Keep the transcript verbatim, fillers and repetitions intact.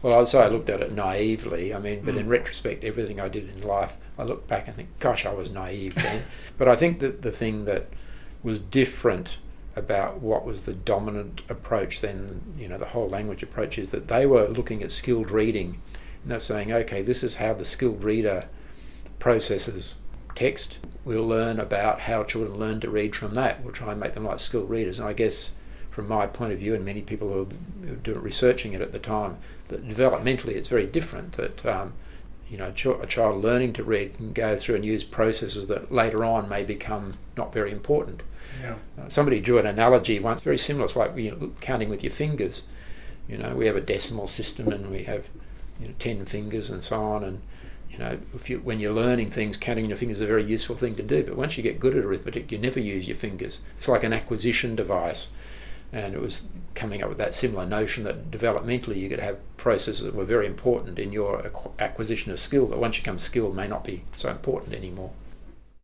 Well, I'd say I looked at it naively. I mean, but Mm. in retrospect, everything I did in life, I look back and think, gosh, I was naive then. But I think that the thing that was different about what was the dominant approach then, you know, the whole language approach, is that they were looking at skilled reading. And they're saying, okay, this is how the skilled reader processes text. We'll learn about how children learn to read from that. We'll try and make them like skilled readers. And I guess from my point of view, and many people who were doing researching it at the time, that developmentally it's very different. That um, you know, a child learning to read can go through and use processes that later on may become not very important. Yeah. Uh, somebody drew an analogy once, very similar. It's like, you know, counting with your fingers. You know, we have a decimal system and we have, you know, ten fingers and so on. And you know, if you, when you're learning things, counting your fingers is a very useful thing to do. But once you get good at arithmetic, you never use your fingers. It's like an acquisition device. And it was coming up with that similar notion that developmentally you could have processes that were very important in your acquisition of skill, but once you become skilled may not be so important anymore.